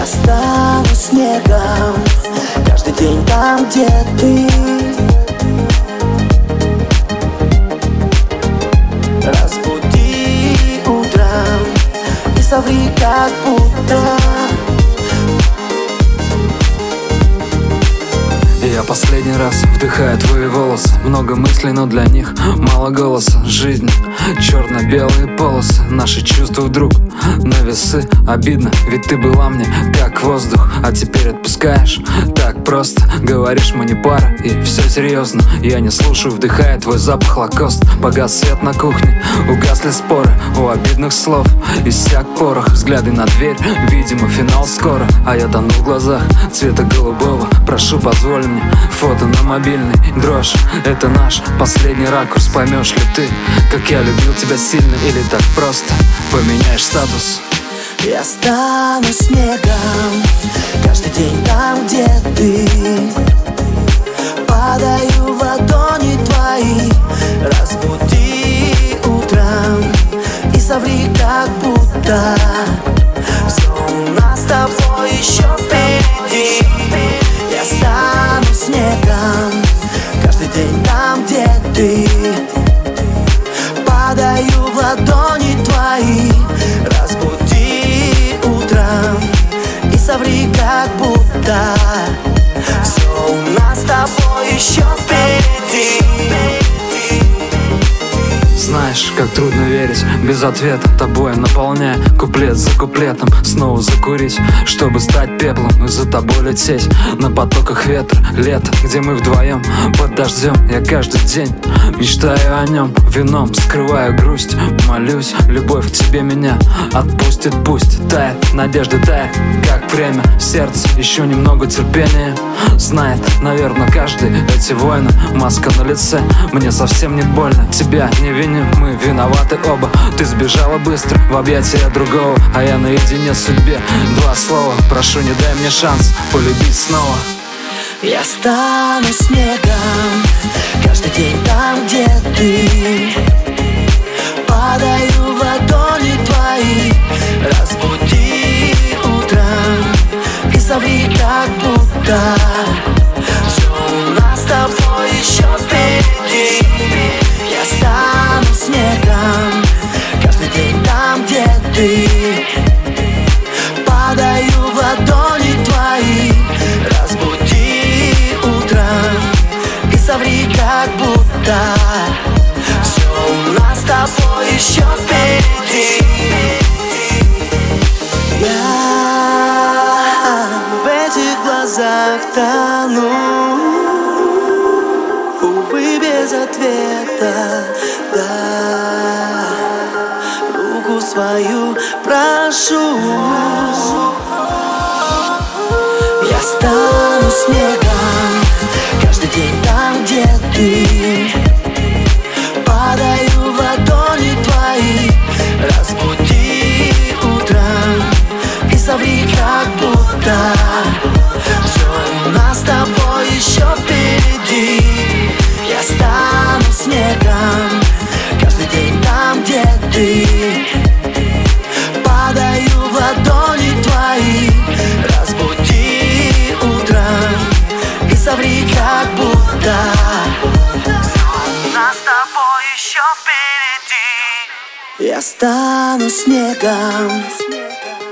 Я стану снегом каждый день там, где ты. Разбуди утром и соври, как будто. Я последний раз вдыхаю твои волосы. Много мыслей, но для них мало голоса. Жизнь, черно-белые полосы. Наши чувства вдруг на весы. Обидно, ведь ты была мне как воздух, а теперь отпускаешь так просто. Говоришь, мы не пара, и все серьезно. Я не слушаю, вдыхая твой запах лакост. Погас свет на кухне, угасли споры. У обидных слов иссяк порох. Взгляды на дверь, видимо, финал скоро. А я тону в глазах цвета голубого. Прошу, позволь мне фото на мобильный. Дрожь, это наш последний ракурс. Поймешь ли ты, как я любил тебя сильно? Или так просто поменяешь статус? Я стану снегом каждый день там, где ты. Падаю в ладони твои. Разбуди утром и соври, как будто все у нас с тобой еще впереди. Я стану снегом каждый день там, где ты. Падаю в ладони твои. Разбуди утром и соври, как будто все у нас с тобой еще впереди. Знаешь, как трудно верить без ответа. Тобой наполняя куплет за куплетом. Снова закурить, чтобы стать пеплом. И за тобой лететь на потоках ветра. Лето, где мы вдвоем под дождем. Я каждый день мечтаю о нем. Вином скрываю грусть. Молюсь, любовь к тебе меня отпустит. Пусть тает, надежда тает, как время. Сердце, еще немного терпения. Знает, наверное, каждый эти войны. Маска на лице, мне совсем не больно. Тебя не виню, мы виноваты оба. Ты сбежала быстро в объятия другого, а я наедине с судьбе. Два слова, прошу, не дай мне шанс полюбить снова. Я стану снегом каждый день там, где ты. Падаю в ладони твои. Разбуди утром и соври, как будто все у нас с тобой еще впереди. Я стану снегом каждый день там, где ты. Падаю в ладони твои. Разбуди утром и соври, как будто все у нас с тобой еще впереди. Я в этих глазах тону, увы, без ответа. Да, руку свою прошу. Я стану снегом каждый день там, где ты. Падаю в ладони твои. Разбуди утром и соври, как будто все у нас с тобой еще впереди. Я стану снегом каждый день там, где ты. Падаю в ладони твои. Разбуди утром и соври, как будто все у нас с тобой еще впереди. Я стану снегом.